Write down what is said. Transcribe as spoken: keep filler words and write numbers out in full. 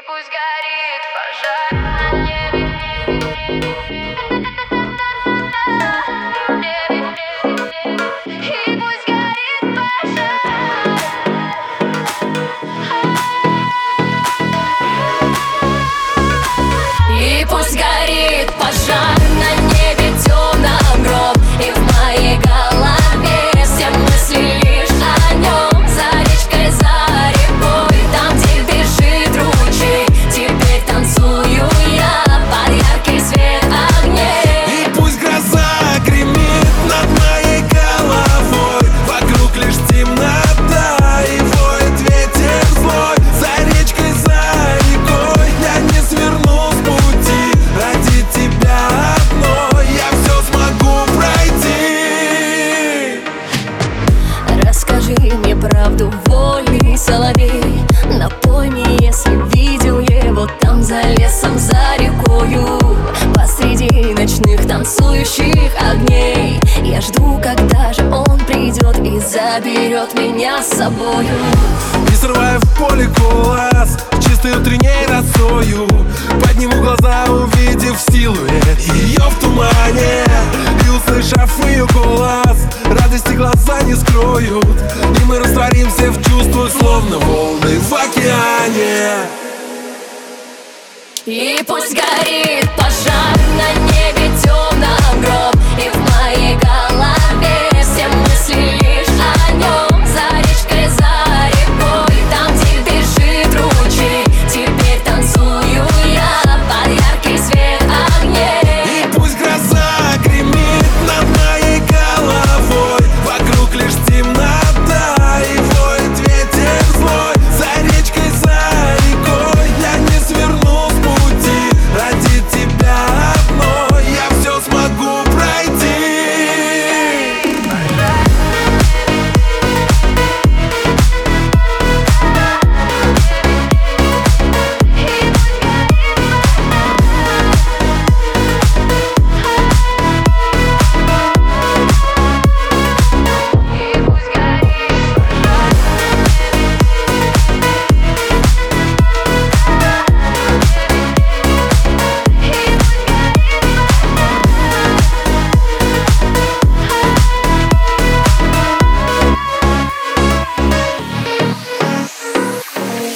пусть горит пожар на небе. И пусть горит пожар. И пусть горит пожар на небе, темном гроб. И в моей голове все мысли лишь о нем. За речкой, за рекой, там, где бежит ручей, теперь танцую я под яркий свет огней. И пусть гроза гремит над моей головой, вокруг лишь темнота и воет ветер злой. За речкой, за рекой я не сверну с пути, ради тебя одной я все смогу пройти. Расскажи мне правду, вольный соловей, напой мне, если видел его там за лесом, за рекою, посреди ночных танцующих огней. Я жду, когда же он придет и заберет меня с собою. И срывая в поле голос чистой утренней росою, подниму глаза, увидев силуэт ее в тумане. И услышав ее голос, радости глаза не скроют, и мы растворимся в чувствах, словно волны в океане. И пусть горит